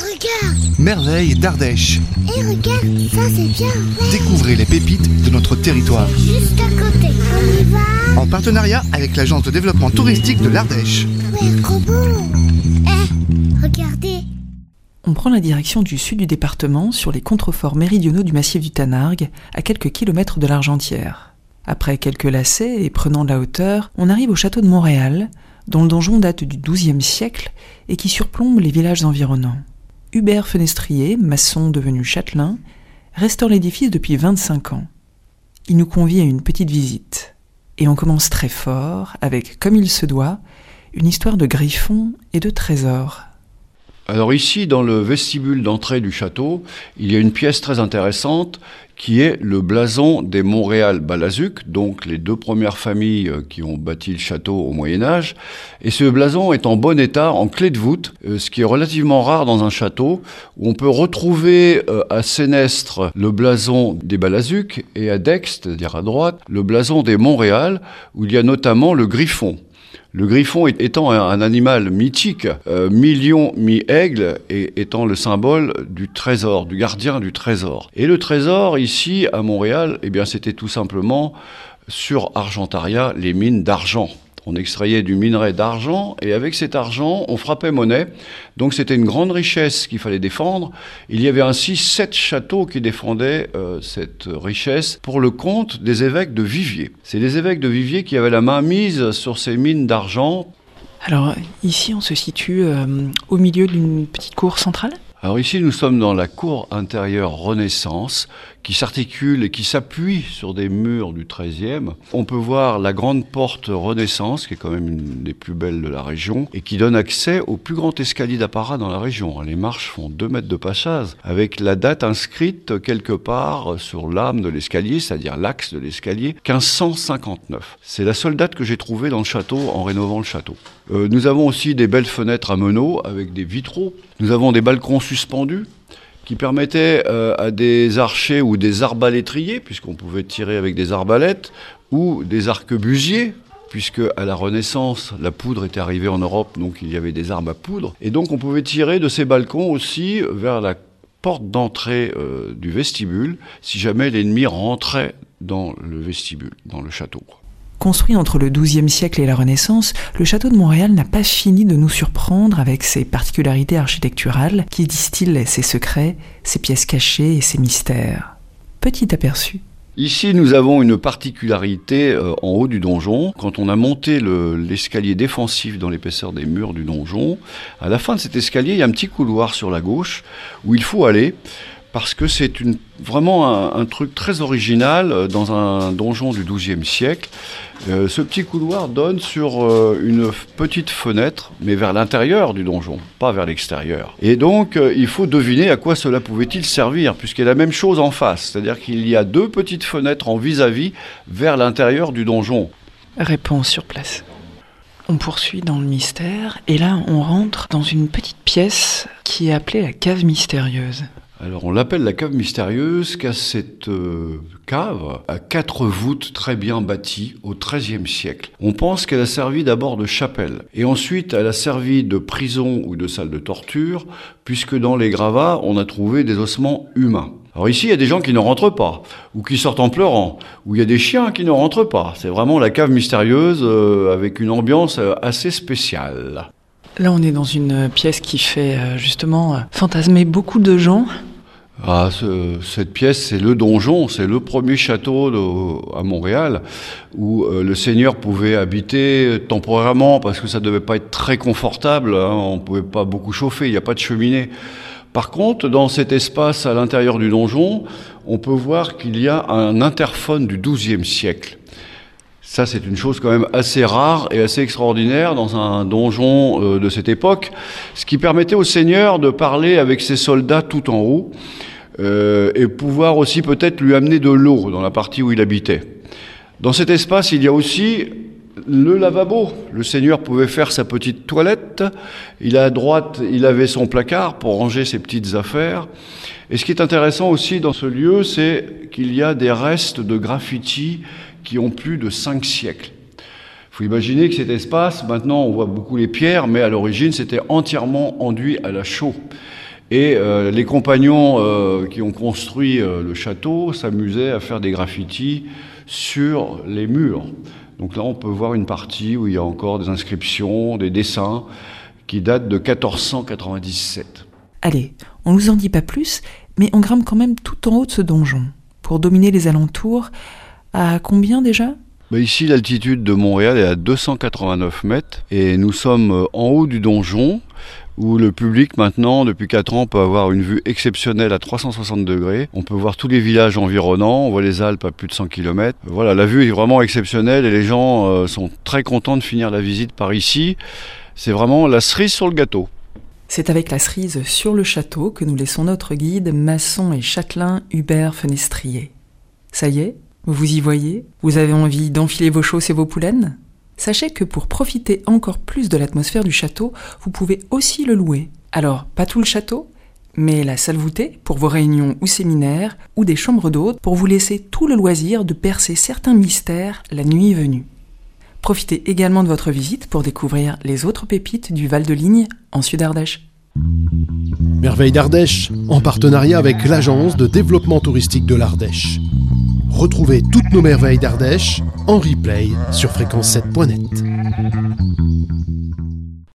regarde! Merveilles d'Ardèche. Et regarde, ça c'est bien! Ouais. Découvrez les pépites de notre territoire. Juste à côté, on y va! En partenariat avec l'agence de développement touristique de l'Ardèche. Ouais, trop beau! Regardez! On prend la direction du sud du département sur les contreforts méridionaux du massif du Tanargue, à quelques kilomètres de l'Argentière. Après quelques lacets et prenant de la hauteur, on arrive au château de Montréal, dont le donjon date du XIIe siècle et qui surplombe les villages environnants. Hubert Fenestrier, maçon devenu châtelain, restaure l'édifice depuis 25 ans. Il nous convie à une petite visite. Et on commence très fort, avec, comme il se doit, une histoire de griffons et de trésors. Alors ici, dans le vestibule d'entrée du château, il y a une pièce très intéressante qui est le blason des Montréal-Balazuc, donc les deux premières familles qui ont bâti le château au Moyen-Âge. Et ce blason est en bon état, en clé de voûte, ce qui est relativement rare dans un château, où on peut retrouver à Sénestre le blason des Balazuc et à Daix, c'est-à-dire à droite, le blason des Montréal, où il y a notamment le griffon. Le griffon étant un animal mythique, mi-lion, mi-aigle, et étant le symbole du trésor, du gardien du trésor. Et le trésor, ici, à Montréal, eh bien, c'était tout simplement, sur Argentaria, les mines d'argent. On extrayait du minerai d'argent, et avec cet argent, on frappait monnaie. Donc c'était une grande richesse qu'il fallait défendre. Il y avait ainsi 7 châteaux qui défendaient cette richesse pour le compte des évêques de Viviers. C'est les évêques de Viviers qui avaient la main mise sur ces mines d'argent. Alors, ici, on se situe au milieu d'une petite cour centrale ? Alors ici, nous sommes dans la cour intérieure Renaissance, qui s'articule et qui s'appuie sur des murs du XIIIe. On peut voir la grande porte Renaissance, qui est quand même une des plus belles de la région, et qui donne accès au plus grand escalier d'apparat dans la région. Les marches font 2 mètres de passage, avec la date inscrite quelque part sur l'âme de l'escalier, c'est-à-dire l'axe de l'escalier, 1559. C'est la seule date que j'ai trouvée dans le château en rénovant le château. Nous avons aussi des belles fenêtres à meneaux avec des vitraux. Nous avons des balcons suspendus qui permettaient à des archers ou des arbalétriers, puisqu'on pouvait tirer avec des arbalètes, ou des arquebusiers, puisque à la Renaissance, la poudre était arrivée en Europe, donc il y avait des armes à poudre. Et donc on pouvait tirer de ces balcons aussi vers la porte d'entrée du vestibule, si jamais l'ennemi rentrait dans le vestibule, dans le château. Construit entre le XIIe siècle et la Renaissance, le château de Montréal n'a pas fini de nous surprendre avec ses particularités architecturales qui distillent ses secrets, ses pièces cachées et ses mystères. Petit aperçu. Ici, nous avons une particularité en haut du donjon. Quand on a monté l'escalier défensif dans l'épaisseur des murs du donjon, à la fin de cet escalier, il y a un petit couloir sur la gauche où il faut aller, parce que c'est vraiment un truc très original dans un donjon du XIIe siècle. Ce petit couloir donne sur une petite fenêtre, mais vers l'intérieur du donjon, pas vers l'extérieur. Et donc, il faut deviner à quoi cela pouvait-il servir, puisqu'il y a la même chose en face. C'est-à-dire qu'il y a 2 petites fenêtres en vis-à-vis vers l'intérieur du donjon. Réponse sur place. On poursuit dans le mystère, et là, on rentre dans une petite pièce qui est appelée la cave mystérieuse. Alors on l'appelle la cave mystérieuse car cette cave a 4 voûtes très bien bâties au XIIIe siècle. On pense qu'elle a servi d'abord de chapelle et ensuite elle a servi de prison ou de salle de torture puisque dans les gravats on a trouvé des ossements humains. Alors ici il y a des gens qui ne rentrent pas ou qui sortent en pleurant ou il y a des chiens qui ne rentrent pas. C'est vraiment la cave mystérieuse avec une ambiance assez spéciale. Là, on est dans une pièce qui fait justement fantasmer beaucoup de gens. Ah, cette pièce, c'est le donjon, c'est le premier château à Montréal où le seigneur pouvait habiter temporairement parce que ça devait pas être très confortable, hein, on pouvait pas beaucoup chauffer, il n'y a pas de cheminée. Par contre, dans cet espace à l'intérieur du donjon, on peut voir qu'il y a un interphone du XIIe siècle. Ça, c'est une chose quand même assez rare et assez extraordinaire dans un donjon de cette époque, ce qui permettait au seigneur de parler avec ses soldats tout en haut et pouvoir aussi peut-être lui amener de l'eau dans la partie où il habitait. Dans cet espace, il y a aussi le lavabo. Le seigneur pouvait faire sa petite toilette. À droite, il avait son placard pour ranger ses petites affaires. Et ce qui est intéressant aussi dans ce lieu, c'est qu'il y a des restes de graffitis qui ont plus de 5 siècles. Il faut imaginer que cet espace, maintenant on voit beaucoup les pierres, mais à l'origine c'était entièrement enduit à la chaux. Et les compagnons qui ont construit le château s'amusaient à faire des graffitis sur les murs. Donc là, on peut voir une partie où il y a encore des inscriptions, des dessins qui datent de 1497. Allez, on ne vous en dit pas plus, mais on grimpe quand même tout en haut de ce donjon. Pour dominer les alentours, à combien déjà ? Ici, l'altitude de Montréal est à 289 mètres et nous sommes en haut du donjon où le public maintenant, depuis 4 ans, peut avoir une vue exceptionnelle à 360 degrés. On peut voir tous les villages environnants, on voit les Alpes à plus de 100 km. Voilà, la vue est vraiment exceptionnelle et les gens sont très contents de finir la visite par ici. C'est vraiment la cerise sur le gâteau. C'est avec la cerise sur le château que nous laissons notre guide, maçon et châtelain Hubert Fenestrier. Ça y est, vous vous y voyez ? Vous avez envie d'enfiler vos chausses et vos poulaines ? Sachez que pour profiter encore plus de l'atmosphère du château, vous pouvez aussi le louer. Alors, pas tout le château, mais la salle voûtée pour vos réunions ou séminaires, ou des chambres d'hôtes pour vous laisser tout le loisir de percer certains mystères la nuit venue. Profitez également de votre visite pour découvrir les autres pépites du Val de Ligne en Sud-Ardèche. Merveilles d'Ardèche, en partenariat avec l'Agence de développement touristique de l'Ardèche. Retrouvez toutes nos merveilles d'Ardèche en replay sur fréquence7.net.